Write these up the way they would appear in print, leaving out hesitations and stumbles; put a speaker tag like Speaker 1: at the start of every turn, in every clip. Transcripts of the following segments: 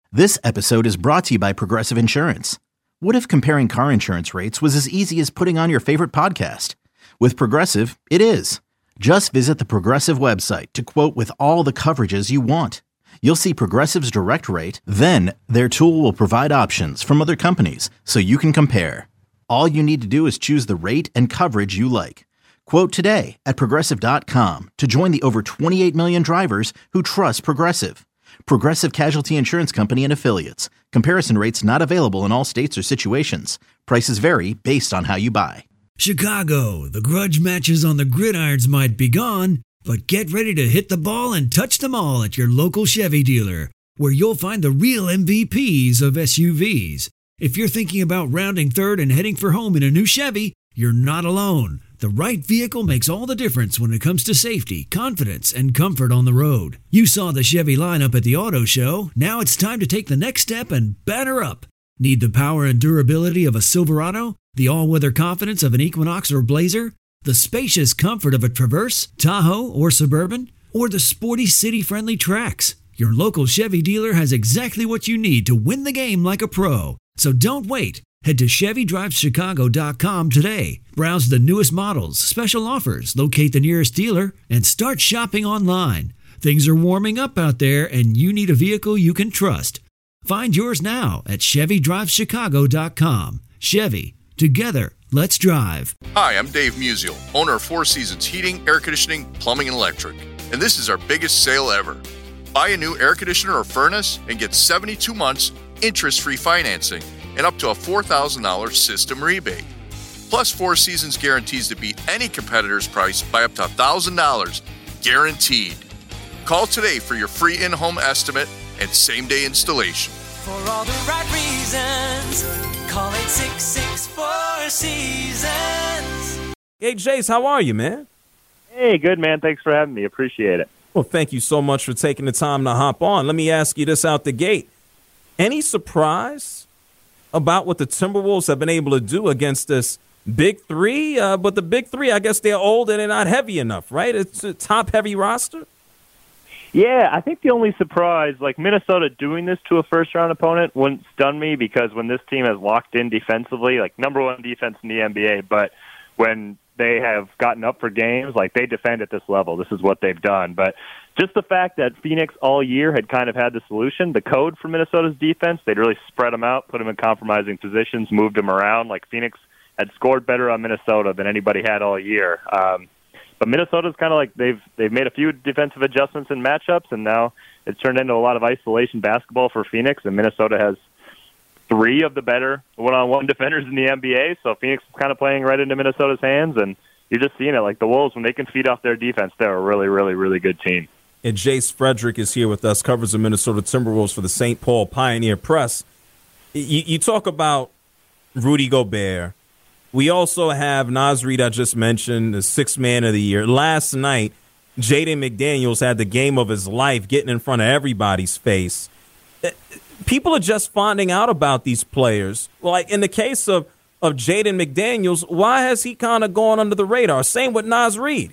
Speaker 1: This episode is brought to you by Progressive Insurance. What if comparing car insurance rates was as easy as putting on your favorite podcast? With Progressive, it is. Just visit the Progressive website to quote with all the coverages you want. You'll see Progressive's direct rate, then their tool will provide options from other companies so you can compare. All you need to do is choose the rate and coverage you like. Quote today at Progressive.com to join the over 28 million drivers who trust Progressive. Progressive Casualty Insurance Company and Affiliates. Comparison rates not available in all states or situations. Prices vary based on how you buy.
Speaker 2: Chicago, the grudge matches on the gridirons might be gone, but get ready to hit the ball and touch them all at your local Chevy dealer, where you'll find the real MVPs of SUVs. If you're thinking about rounding third and heading for home in a new Chevy, you're not alone. The right vehicle makes all the difference when it comes to safety, confidence, and comfort on the road. You saw the Chevy lineup at the auto show. Now it's time to take the next step and batter up. Need the power and durability of a Silverado? The all-weather confidence of an Equinox or Blazer? The spacious comfort of a Traverse, Tahoe, or Suburban? Or the sporty city-friendly Trax? Your local Chevy dealer has exactly what you need to win the game like a pro. So don't wait. Head to ChevyDrivesChicago.com today. Browse the newest models, special offers, locate the nearest dealer, and start shopping online. Things are warming up out there, and you need a vehicle you can trust. Find yours now at ChevyDrivesChicago.com. Chevy. Together, let's drive.
Speaker 3: Hi, I'm Dave Musial, owner of Four Seasons Heating, Air Conditioning, Plumbing, and Electric. And this is our biggest sale ever. Buy a new air conditioner or furnace and get 72 months interest-free financing and up to a $4,000 system rebate. Plus, Four Seasons guarantees to beat any competitor's price by up to $1,000, guaranteed. Call today for your free in-home estimate and same-day installation.
Speaker 4: For all the right reasons, call 866-4 Seasons.
Speaker 5: Hey, Jace, how are you, man?
Speaker 6: Hey, good, man. Thanks for having me. Appreciate it.
Speaker 5: Well, thank you so much for taking the time to hop on. Let me ask you this out the gate. Any surprise about what the Timberwolves have been able to do against this Big Three? But the Big Three, I guess they're old and they're not heavy enough, right? It's a top-heavy roster?
Speaker 6: Yeah, I think the only surprise, like Minnesota doing this to a first-round opponent wouldn't stun me because when this team has locked in defensively, like number one defense in the NBA, but when they have gotten up for games, like they defend at this level. This is what they've done. But just the fact that Phoenix all year had kind of had the solution, the code for Minnesota's defense, they'd really spread them out, put them in compromising positions, moved them around. Like Phoenix had scored better on Minnesota than anybody had all year. But Minnesota's kind of like they've made a few defensive adjustments in matchups, and now it's turned into a lot of isolation basketball for Phoenix, and Minnesota has three of the better one-on-one defenders in the NBA, so Phoenix is kind of playing right into Minnesota's hands, and you're just seeing it. Like the Wolves, when they can feed off their defense, they're a really, really, really good team.
Speaker 5: And Jace Frederick is here with us, covers the Minnesota Timberwolves for the St. Paul Pioneer Press. You talk about Rudy Gobert. We also have Naz Reid, I just mentioned, the sixth man of the year. Last night, Jaden McDaniels had the game of his life getting in front of everybody's face. People are just finding out about these players. Like in the case of Jaden McDaniels, why has he kind of gone under the radar? Same with Naz Reid.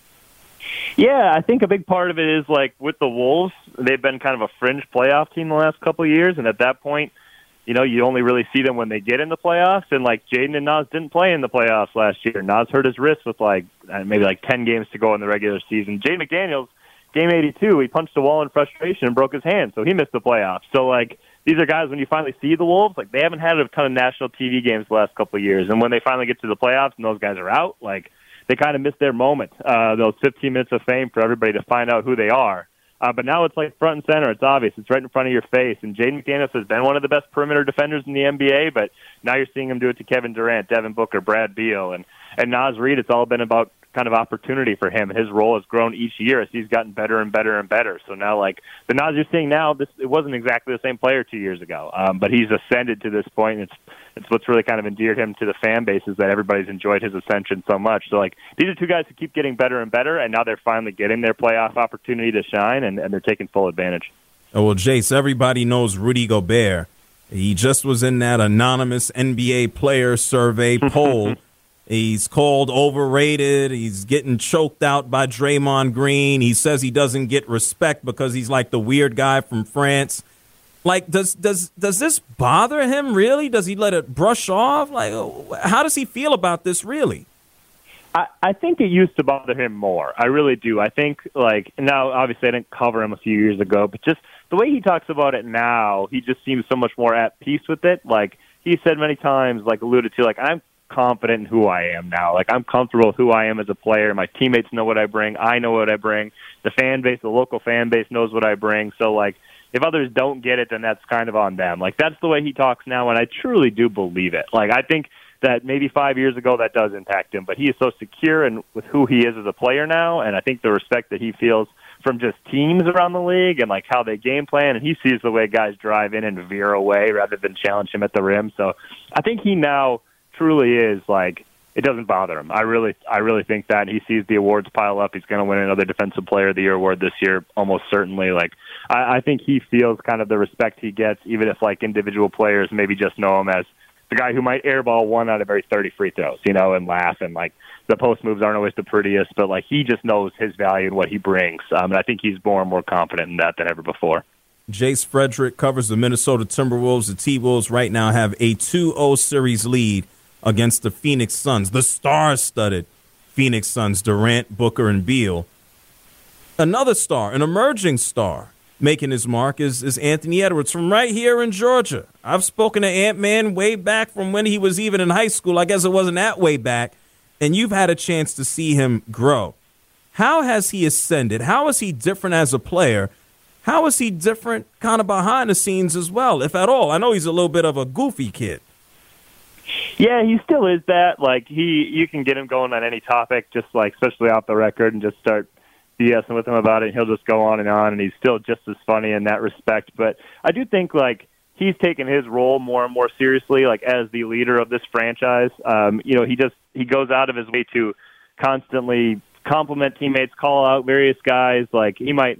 Speaker 6: Yeah, I think a big part of it is like with the Wolves, they've been kind of a fringe playoff team the last couple of years, and at that point, you know, you only really see them when they get in the playoffs, and like Jaden and Naz didn't play in the playoffs last year. Naz hurt his wrist with maybe 10 games to go in the regular season. Jaden McDaniels, game 82, he punched the wall in frustration and broke his hand, so he missed the playoffs. So like these are guys, when you finally see the Wolves, like they haven't had a ton of national TV games the last couple of years, and when they finally get to the playoffs and those guys are out, like they kind of miss their moment, those 15 minutes of fame for everybody to find out who they are. But now it's like front and center. It's obvious. It's right in front of your face. And Jaden McDaniels has been one of the best perimeter defenders in the NBA, but now you're seeing him do it to Kevin Durant, Devin Booker, Brad Beal, and Naz Reid. It's all been about kind of opportunity for him. His role has grown each year as he's gotten better and better and better. So now, like, the Naz you're seeing now, it wasn't exactly the same player 2 years ago, but he's ascended to this point. It's what's really kind of endeared him to the fan base is that everybody's enjoyed his ascension so much. So, like, these are two guys who keep getting better and better, and now they're finally getting their playoff opportunity to shine, and they're taking full advantage.
Speaker 5: Oh, well, Jace, everybody knows Rudy Gobert. He just was in that anonymous NBA player survey poll. He's called overrated. He's getting choked out by Draymond Green. He says he doesn't get respect because he's like the weird guy from France. Like, does this bother him, really? Does he let it brush off? Like, how does he feel about this, really?
Speaker 6: I think it used to bother him more. I really do. I think, like, now, obviously, I didn't cover him a few years ago, but just the way he talks about it now, he just seems so much more at peace with it. Like, he said many times, like, alluded to, like, I'm confident in who I am now. Like, I'm comfortable with who I am as a player. My teammates know what I bring. I know what I bring. The fan base, the local fan base knows what I bring. So, like, if others don't get it, then that's kind of on them. Like, that's the way he talks now, and I truly do believe it. Like, I think that maybe 5 years ago that does impact him, but he is so secure and with who he is as a player now, and I think the respect that he feels from just teams around the league and like how they game plan, and he sees the way guys drive in and veer away rather than challenge him at the rim. So I think he now truly is like, it doesn't bother him. I really think that. He sees the awards pile up. He's going to win another Defensive Player of the Year award this year, almost certainly. Like, I think he feels kind of the respect he gets, even if like individual players maybe just know him as the guy who might airball 1 out of every 30 free throws, you know, and laugh, and like the post moves aren't always the prettiest, but like he just knows his value and what he brings. And I think he's more and more confident in that than ever before.
Speaker 5: Jace Frederick covers the Minnesota Timberwolves. The T-Wolves right now have a 2-0 series lead against the Phoenix Suns, the star-studded Phoenix Suns, Durant, Booker, and Beal. Another star, an emerging star, making his mark is Anthony Edwards from right here in Georgia. I've spoken to Ant-Man way back from when he was even in high school. I guess it wasn't that way back. And you've had a chance to see him grow. How has he ascended? How is he different as a player? How is he different kind of behind the scenes as well, if at all? I know he's a little bit of a goofy kid.
Speaker 6: Yeah, he still is that. Like, you can get him going on any topic, just like, especially off the record, and just start BSing with him about it, and he'll just go on, and he's still just as funny in that respect. But I do think, like, he's taken his role more and more seriously, like, as the leader of this franchise. You know, he goes out of his way to constantly compliment teammates, call out various guys. Like,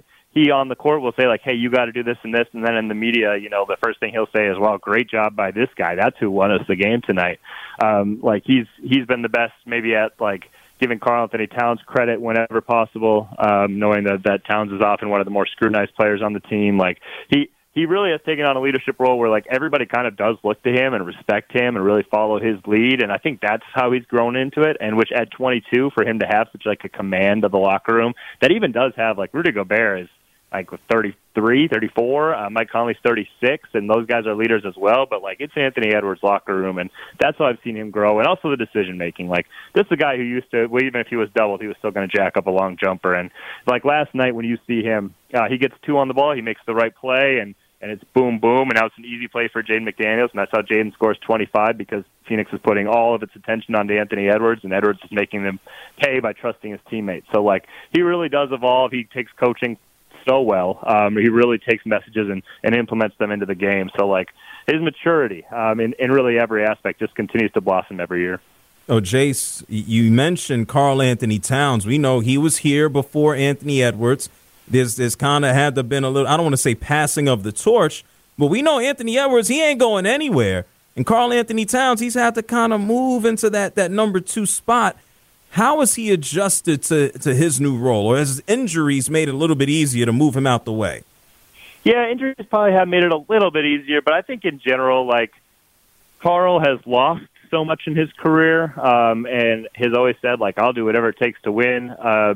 Speaker 6: he on the court will say, like, hey, you got to do this and this, and then in the media, you know, the first thing he'll say is, well, great job by this guy. That's who won us the game tonight. Like, he's been the best maybe at, like, giving Karl Anthony Towns credit whenever possible, knowing that Towns is often one of the more scrutinized players on the team. Like, he really has taken on a leadership role where, like, everybody kind of does look to him and respect him and really follow his lead, and I think that's how he's grown into it, and which at 22, for him to have such, like, a command of the locker room, that even does have, like, Rudy Gobert is, like, with 33, 34, Mike Conley's 36, and those guys are leaders as well, but, like, it's Anthony Edwards' locker room, and that's how I've seen him grow, and also the decision-making. Like, this is a guy who used to, well, even if he was doubled, he was still going to jack up a long jumper, and, like, last night when you see him, he gets 2 on the ball, he makes the right play, and it's boom, boom, and now it's an easy play for Jaden McDaniels, and that's how Jaden scores 25, because Phoenix is putting all of its attention onto Anthony Edwards, and Edwards is making them pay by trusting his teammates. So, like, he really does evolve. He takes coaching so well. He really takes messages and implements them into the game. So, like, his maturity in really every aspect just continues to blossom every year.
Speaker 5: Oh, Jace, you mentioned Karl Anthony Towns. We know he was here before Anthony Edwards. There's kind of had to been a little, I don't want to say passing of the torch, but we know Anthony Edwards, he ain't going anywhere. And Karl Anthony Towns, he's had to kind of move into that number 2 spot. How has he adjusted to his new role, or has his injuries made it a little bit easier to move him out the way?
Speaker 6: Yeah, injuries probably have made it a little bit easier, but I think in general, like, Karl has lost so much in his career, and has always said, like, I'll do whatever it takes to win.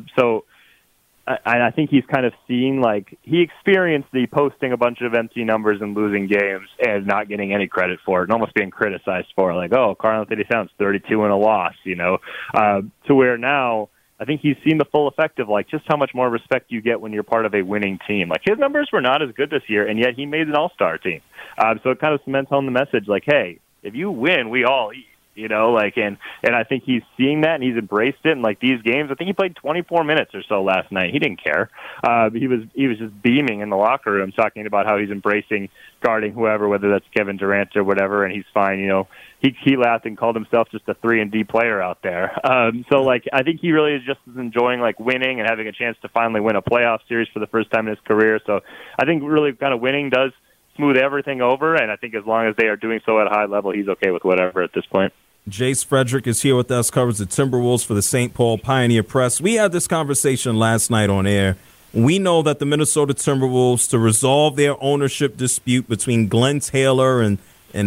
Speaker 6: I think he's kind of seen, like, he experienced the posting a bunch of empty numbers and losing games and not getting any credit for it and almost being criticized for it. Like, oh, Karl Anthony Towns, 32 in a loss, you know, to where now I think he's seen the full effect of, like, just how much more respect you get when you're part of a winning team. Like, his numbers were not as good this year, and yet he made an all-star team. So it kind of cements home the message, like, hey, if you win, we all eat. You know, like, and I think he's seeing that and he's embraced it. And like these games, I think he played 24 minutes or so last night. He didn't care. He was just beaming in the locker room, talking about how he's embracing guarding whoever, whether that's Kevin Durant or whatever, and he's fine. You know, he laughed and called himself just a 3-and-D player out there. So like, I think he really is just enjoying like winning and having a chance to finally win a playoff series for the first time in his career. So I think really kind of winning does smooth everything over, and I think as long as they are doing so at a high level, he's okay with whatever at this point.
Speaker 5: Jace Frederick is here with us, covers the Timberwolves for the St. Paul Pioneer Press. We had this conversation last night on air. We know that the Minnesota Timberwolves, to resolve their ownership dispute between Glenn Taylor and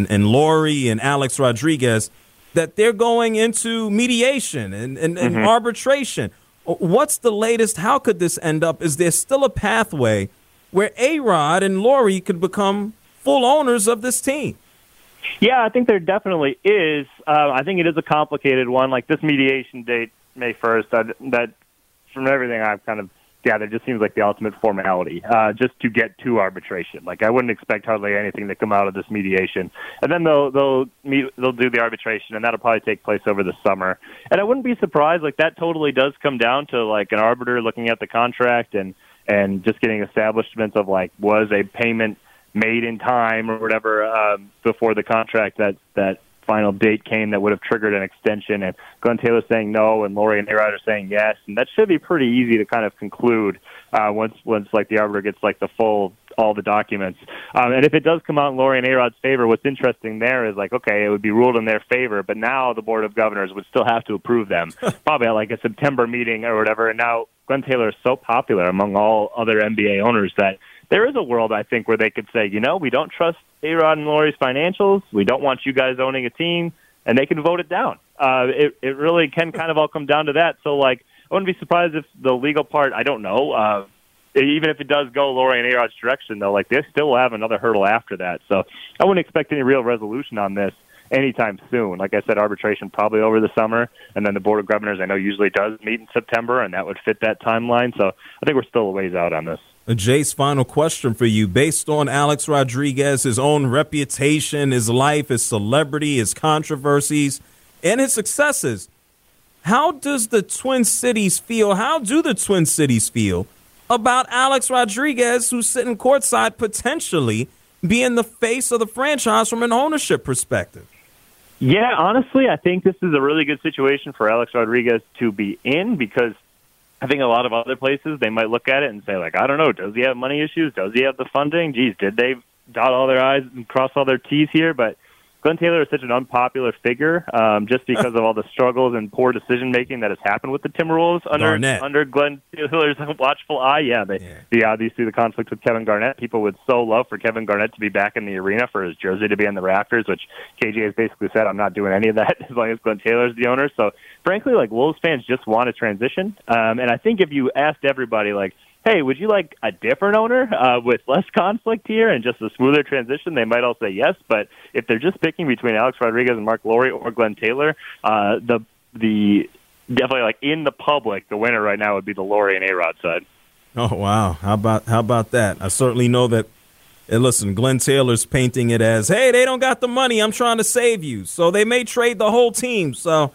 Speaker 5: Laurie and Alex Rodriguez, that they're going into mediation and arbitration. What's the latest? How could this end up? Is there still a pathway where A-Rod and Laurie could become full owners of this team?
Speaker 6: Yeah, I think there definitely is. I think it is a complicated one. Like this mediation date, May 1st, that from everything I've kind of gathered, just seems like the ultimate formality, just to get to arbitration. Like I wouldn't expect hardly anything to come out of this mediation, and then they'll do the arbitration, and that'll probably take place over the summer. And I wouldn't be surprised. Like that totally does come down to like an arbiter looking at the contract and just getting establishments of like was a payment made in time or whatever before the contract that final date came that would have triggered an extension, and Glenn Taylor saying no and Laurie and A-Rod are saying yes, and that should be pretty easy to kind of conclude once like the arbiter gets like all the documents. And if it does come out in Laurie and A-Rod's favor, what's interesting there is like, okay, it would be ruled in their favor, but now the Board of Governors would still have to approve them, probably at like a September meeting or whatever. And now Glenn Taylor is so popular among all other NBA owners that there is a world, I think, where they could say, we don't trust A-Rod and Laurie's financials. We don't want you guys owning a team, and they can vote it down. It really can kind of all come down to that. So, like, I wouldn't be surprised if the legal part, I don't know, even if it does go Laurie and A-Rod's direction, though, like, they still will have another hurdle after that. So I wouldn't expect any real resolution on this anytime soon. Like I said, arbitration probably over the summer, and then the Board of Governors I know usually does meet in September, and that would fit that timeline. So I think we're still a ways out on this.
Speaker 5: Jace, final question for you. Based on Alex Rodriguez, his own reputation, his life, his celebrity, his controversies, and his successes, how does the Twin Cities feel? How do the Twin Cities feel about Alex Rodriguez, who's sitting courtside potentially being the face of the franchise from an ownership perspective?
Speaker 6: Yeah, honestly, I think this is a really good situation for Alex Rodriguez to be in, because I think a lot of other places, they might look at it and say, like, I don't know, does he have money issues? Does he have the funding? Geez, did they dot all their I's and cross all their T's here? But Glenn Taylor is such an unpopular figure just because of all the struggles and poor decision-making that has happened with the Timberwolves under Glenn Taylor's watchful eye. Yeah, obviously the conflict with Kevin Garnett. People would so love for Kevin Garnett to be back in the arena, for his jersey to be in the rafters, which KG has basically said, I'm not doing any of that as long as Glenn Taylor's the owner. So, frankly, like, Wolves fans just want a transition. And I think if you asked everybody, like, hey, would you like a different owner with less conflict here and just a smoother transition? They might all say yes, but if they're just picking between Alex Rodriguez and Mark Laurie or Glenn Taylor, the definitely, like, in the public, the winner right now would be the Laurie and A-Rod side.
Speaker 5: Oh, wow. How about that? I certainly know that. And listen, Glenn Taylor's painting it as, hey, they don't got the money. I'm trying to save you. So they may trade the whole team. So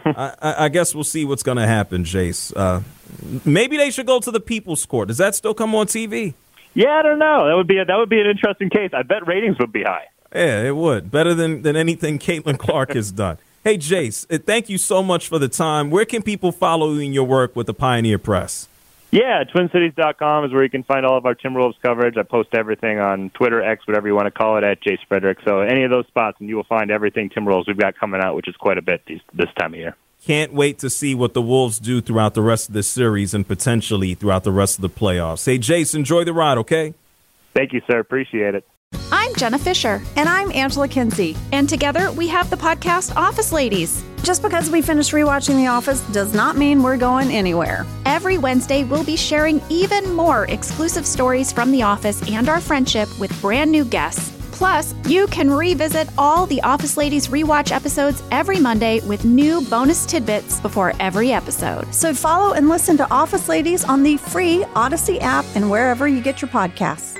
Speaker 5: I guess we'll see what's going to happen, Jace. Maybe they should go to the People's Court. Does that still come on TV?
Speaker 6: Yeah, I don't know. That would be an interesting case. I bet ratings would be high.
Speaker 5: Yeah, it would. Better than anything Caitlin Clark has done. Hey, Jace, thank you so much for the time. Where can people follow you in your work with the Pioneer Press?
Speaker 6: Yeah, TwinCities.com is where you can find all of our Timberwolves coverage. I post everything on Twitter, X, whatever you want to call it, at Jace Frederick. So any of those spots, and you will find everything Timberwolves we've got coming out, which is quite a bit this time of year.
Speaker 5: Can't wait to see what the Wolves do throughout the rest of this series and potentially throughout the rest of the playoffs. Hey, Jace, enjoy the ride, okay?
Speaker 6: Thank you, sir. Appreciate it.
Speaker 7: I'm Jenna Fisher.
Speaker 8: And I'm Angela Kinsey.
Speaker 7: And together we have the podcast Office Ladies.
Speaker 8: Just because we finished rewatching The Office does not mean we're going anywhere.
Speaker 7: Every Wednesday, we'll be sharing even more exclusive stories from The Office and our friendship with brand new guests. Plus, you can revisit all the Office Ladies rewatch episodes every Monday with new bonus tidbits before every episode.
Speaker 8: So follow and listen to Office Ladies on the free Odyssey app and wherever you get your podcasts.